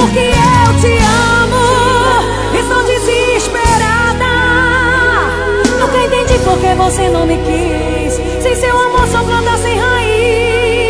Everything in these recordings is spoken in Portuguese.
Porque eu te amo, estou desesperada. Nunca entendi porque você não me quis. Sem seu amor sou planta sem raiz.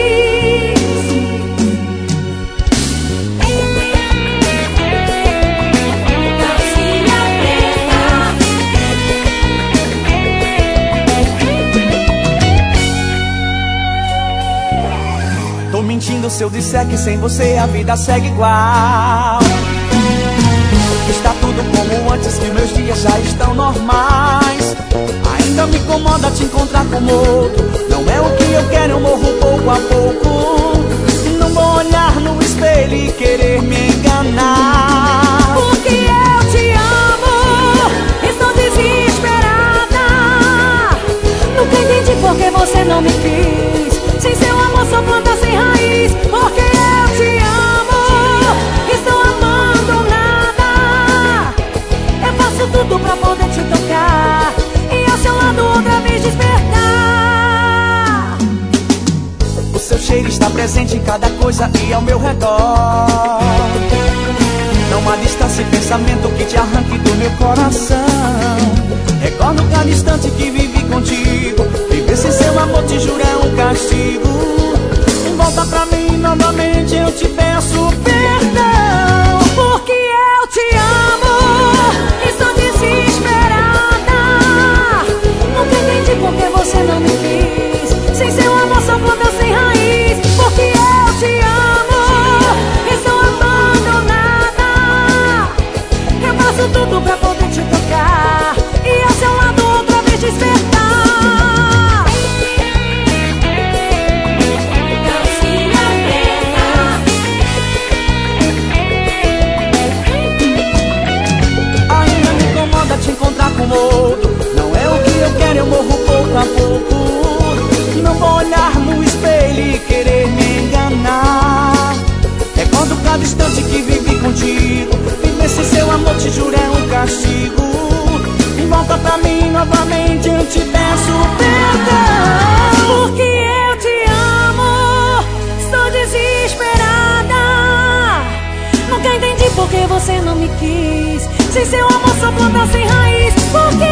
Tô mentindo se eu disser que sem você a vida segue igual. Está tudo como antes, que meus dias já estão normais. Ainda me incomoda te encontrar com outro. Não é o que eu quero, eu morro pouco a pouco. Não vou olhar no espelho e querer me enganar. Porque eu te amo, estou desesperada. Nunca entendi porque você não me quis. Sem seu amor sou planta sem raiz. Porque eu te amo, estou abandonada. Eu faço tudo pra poder te tocar e ao seu lado outra vez despertar. O seu cheiro está presente em cada coisa e ao meu redor. Não há distância e pensamento que te arranque do meu coração. Recordo cada instante que vivi contigo. Viver sem seu amor, te juro, é um castigo. Volta pra mim novamente, eu te peço perdão. Porque eu te amo, estou desesperada. Nunca entendi porque você não me quis. Sem seu amor sou planta sem raiz. Porque eu te amo, estou abandonada. Eu faço tudo pra poder te tocar e ao seu lado outra vez despertar. Te encontrar com outro, não é o que eu quero, eu morro pouco a pouco. Não vou olhar no espelho e querer me enganar. Recordo cada instante que vivi contigo. Viver sem seu amor, te juro, é um castigo. Volta pra mim novamente, eu te peço perdão. Porque eu te amo, estou desesperada. Nunca entendi porque você não me quis. Sem seu amor sou planta sem raiz. Porque